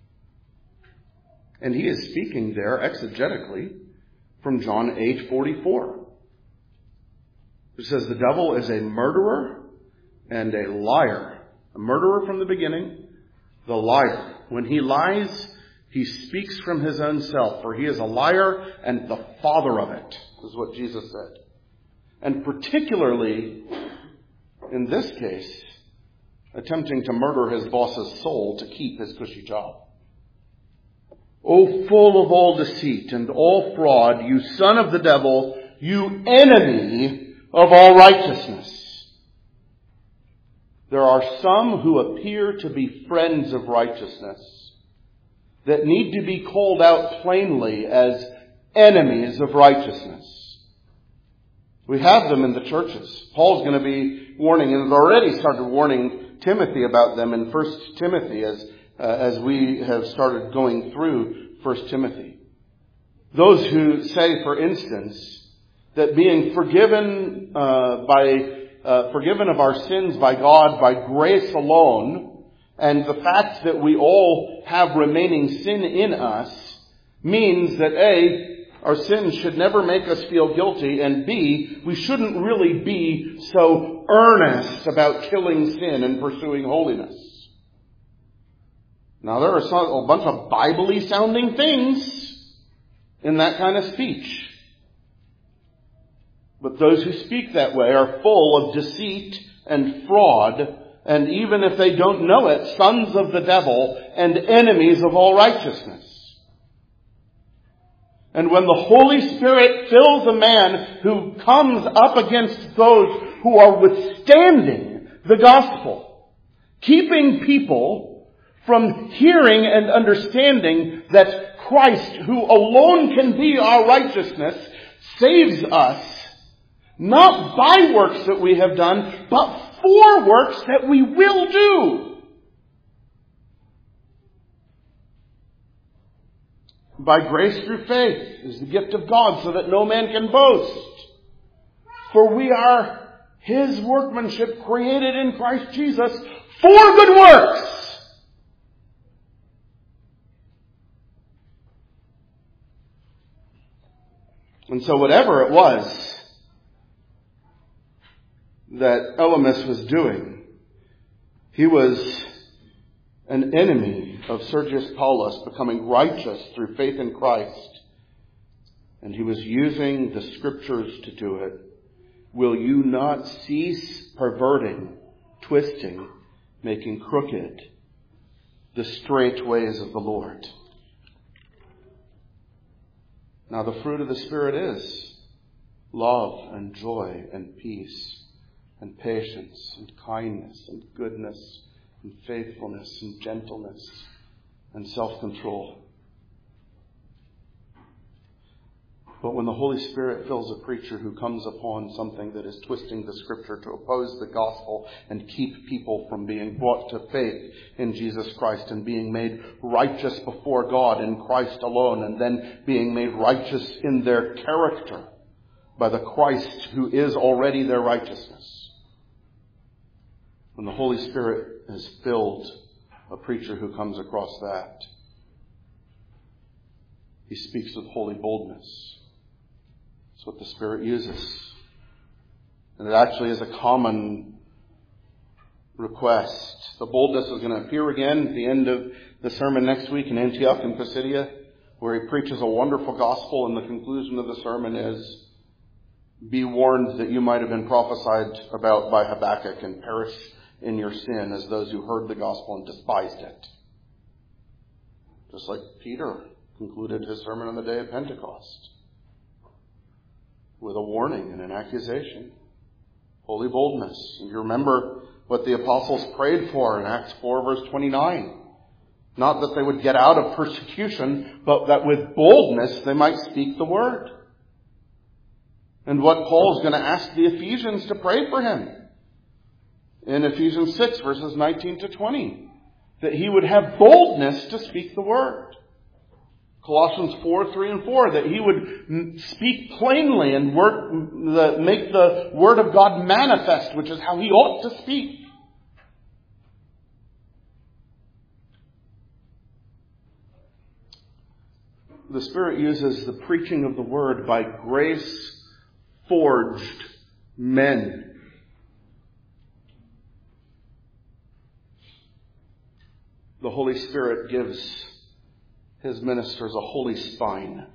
And he is speaking there exegetically from John eight forty-four. It says the devil is a murderer and a liar A murderer from the beginning, the liar. When he lies, he speaks from his own self, for he is a liar and the father of it, is what Jesus said. And particularly, in this case, attempting to murder his boss's soul to keep his cushy job. O full of all deceit and all fraud, you son of the devil, you enemy of all righteousness. There are some who appear to be friends of righteousness that need to be called out plainly as enemies of righteousness. We have them in the churches. Paul's going to be warning, and has already started warning Timothy about them in First Timothy as, uh, as we have started going through First Timothy. Those who say, for instance, that being forgiven uh, by Uh, forgiven of our sins by God by grace alone, and the fact that we all have remaining sin in us, means that A, our sins should never make us feel guilty, and B, we shouldn't really be so earnest about killing sin and pursuing holiness. Now there are some, a bunch of Bible-y sounding things in that kind of speech. But those who speak that way are full of deceit and fraud, and even if they don't know it, sons of the devil and enemies of all righteousness. And when the Holy Spirit fills a man who comes up against those who are withstanding the gospel, keeping people from hearing and understanding that Christ, who alone can be our righteousness, saves us, not by works that we have done, but for works that we will do. By grace through faith is the gift of God, so that no man can boast. For we are His workmanship, created in Christ Jesus for good works. And so whatever it was that Elymas was doing, he was an enemy of Sergius Paulus, becoming righteous through faith in Christ. And he was using the scriptures to do it. Will you not cease perverting, twisting, making crooked the straight ways of the Lord? Now the fruit of the Spirit is love and joy and peace and patience and kindness and goodness and faithfulness and gentleness and self-control. But when the Holy Spirit fills a preacher who comes upon something that is twisting the Scripture to oppose the gospel and keep people from being brought to faith in Jesus Christ and being made righteous before God in Christ alone, and then being made righteous in their character by the Christ who is already their righteousness. When the Holy Spirit has filled a preacher who comes across that, he speaks with holy boldness. That's what the Spirit uses. And it actually is a common request. The boldness is going to appear again at the end of the sermon next week in Antioch in Pisidia, where he preaches a wonderful gospel, and the conclusion of the sermon is, be warned that you might have been prophesied about by Habakkuk and perish in your sin as those who heard the gospel and despised it. Just like Peter concluded his sermon on the day of Pentecost with a warning and an accusation. Holy boldness. And you remember what the apostles prayed for in Acts four verse twenty-nine. Not that they would get out of persecution, but that with boldness they might speak the word. And what Paul is going to ask the Ephesians to pray for him in Ephesians six verses nineteen to twenty. That he would have boldness to speak the word. Colossians four, three and four, that he would speak plainly and work, the, make the word of God manifest, which is how he ought to speak. The Spirit uses the preaching of the word by grace forged men the Holy Spirit gives his ministers a holy spine.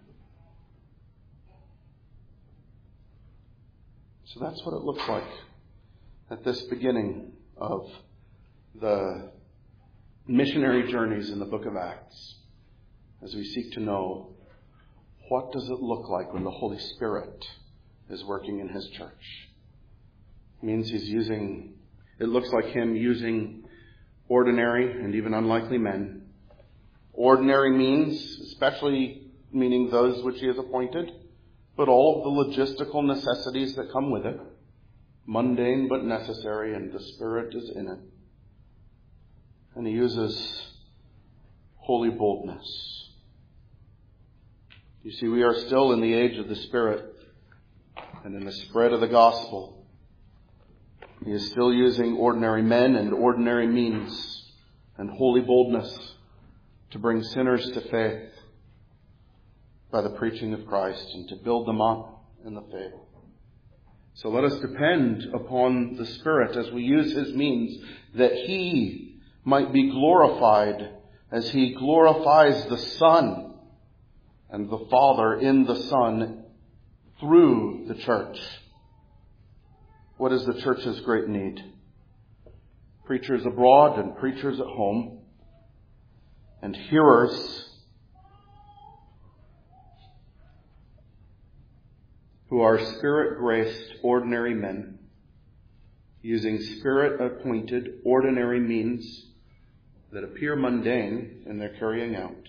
So that's what it looks like at this beginning of the missionary journeys in the book of Acts, as we seek to know, what does it look like when the Holy Spirit is working in his church? It means he's using, it looks like him using ordinary and even unlikely men. Ordinary means, especially meaning those which he has appointed, but all of the logistical necessities that come with it. Mundane but necessary, and the Spirit is in it. And he uses holy boldness. You see, we are still in the age of the Spirit and in the spread of the gospel. He is still using ordinary men and ordinary means and holy boldness to bring sinners to faith by the preaching of Christ and to build them up in the faith. So let us depend upon the Spirit as we use his means, that he might be glorified as he glorifies the Son and the Father in the Son through the church. What is the church's great need? Preachers abroad and preachers at home, and hearers who are Spirit-graced ordinary men, using Spirit-appointed ordinary means that appear mundane in their carrying out.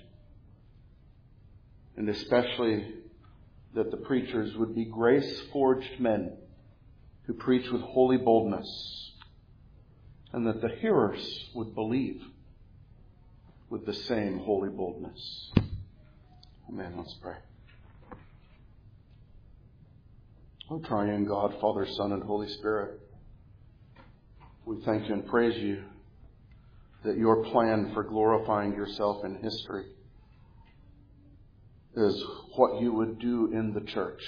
And especially that the preachers would be grace-forged men who preach with holy boldness, and that the hearers would believe with the same holy boldness. Amen. Let's pray. O triune God, Father, Son, and Holy Spirit, we thank you and praise you that your plan for glorifying yourself in history is what you would do in the church,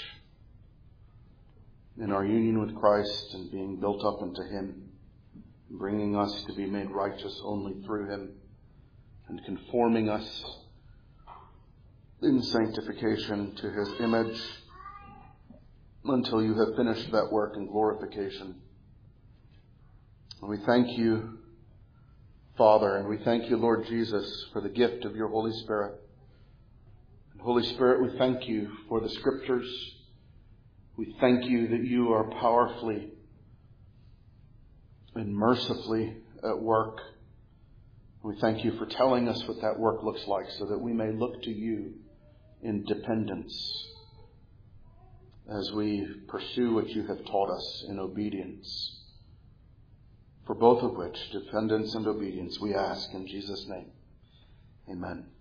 in our union with Christ and being built up into him, bringing us to be made righteous only through him, and conforming us in sanctification to his image until you have finished that work in glorification. And we thank you, Father, and we thank you, Lord Jesus, for the gift of your Holy Spirit. And Holy Spirit, we thank you for the Scriptures. We thank you that you are powerfully and mercifully at work. We thank you for telling us what that work looks like, so that we may look to you in dependence as we pursue what you have taught us in obedience. For both of which, dependence and obedience, we ask in Jesus' name. Amen.